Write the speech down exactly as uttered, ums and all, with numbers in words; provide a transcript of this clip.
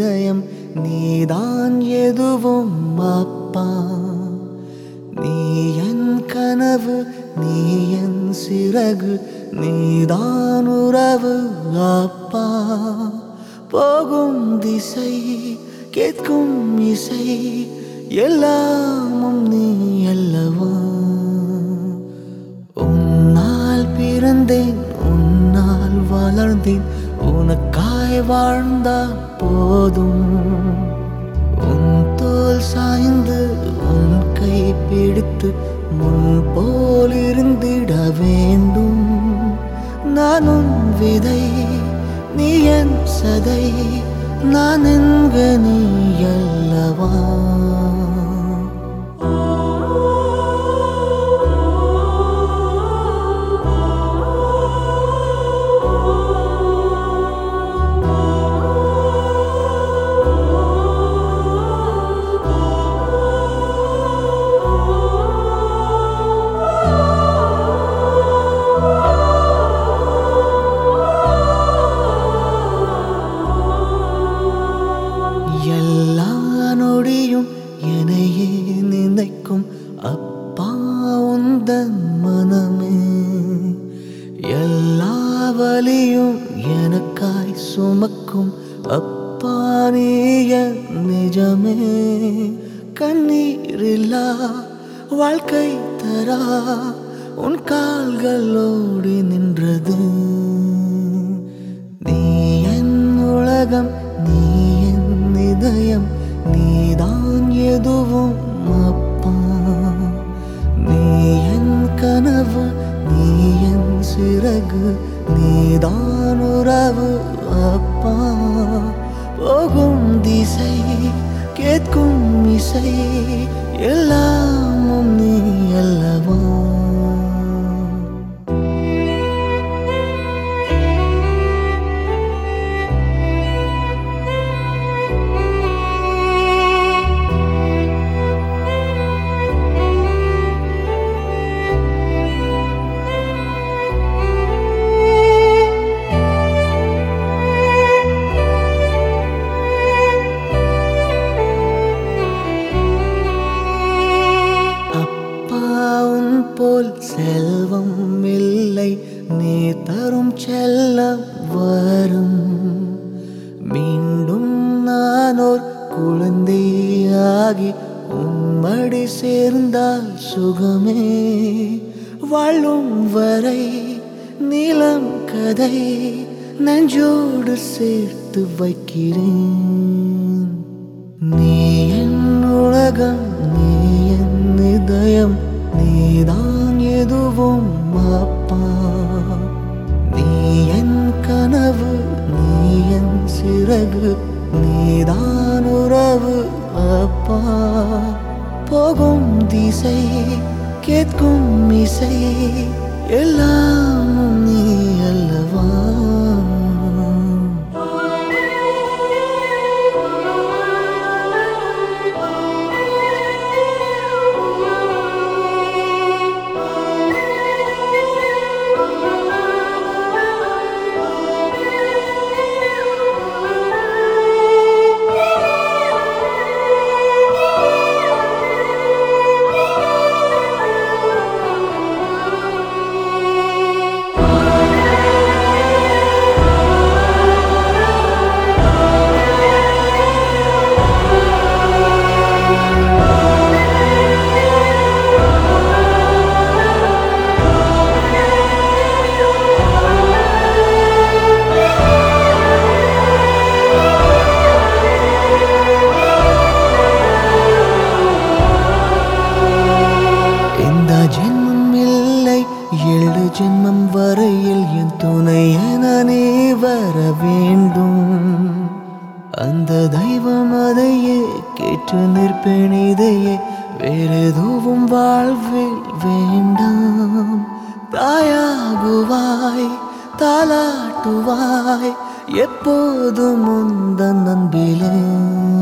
இதயம் நீதான் எதுவும் அப்பா. நீ என் கனவு, நீ என் சிறகு, நீதான் உறவு அப்பா. போகும் திசை, கேட்கும் இசை, எல்லாமும் நீ அல்லவா. உன்னால் பிறந்தேன், உன்னால் வளர்ந்தேன், உனக்காய் வாழ்ந்தால் போதும். உன் தோல் சாய்ந்து உன் கை பிடித்து முன் போல் இருந்திட வேண்டும். நான் உன் விதை, நீ என் சதை, நான் என்க நீ அல்லவா. எல்லா நொடியும் என்னையே நினைக்கும் அப்பா உந்தன் மனமே. எல்லா வலியும் எனக்காய் சுமக்கும் அப்பா நீ என் நிஜமே. கண்ணீரில்லா வாழ்க்கை தரா உன் கால்களோடு நின்றது. நீ என் உலகம், நீ என் இதயம், நீதான் எதுவும் அப்பா. நீ என் கனவு, நீ என் சிறகு, நீதான் உறவு அப்பா. போகும் திசை, கேட்கும் இசை, எல்லாமும் நீ அல்லவா. போல் செல்வம் இல்லை, நீ தரும் செல்லம் வரும். மீண்டும் நானோர் குழந்தையாகி உம்மடி சேர்ந்தால் சுகமே. வாழும் வரை நீளம் கதை நெஞ்சோடு சேர்த்து வைக்கிறேன். நீ என் உலகம், நீ என் இதயம், நீதான் எதுவும் அப்பா. நீ என் கனவு, நீ என் சிறகு, நீதான் உறவு அப்பா. போகும் திசை, கேட்கும் இசை, எல்லாமும் நீ அல்லவா. ஏழு ஜென்மம் வரையில் என் துணை என நீ வர வேண்டும். அந்த தெய்வம் அதையே கேட்டு நிற்பேன். இதையே வேறெதுவும் வாழ்வில் வேண்டாம். தாயாகுவாய், தாலாட்டுவாய் எப்போதும் உந்தன் அன்பிலே.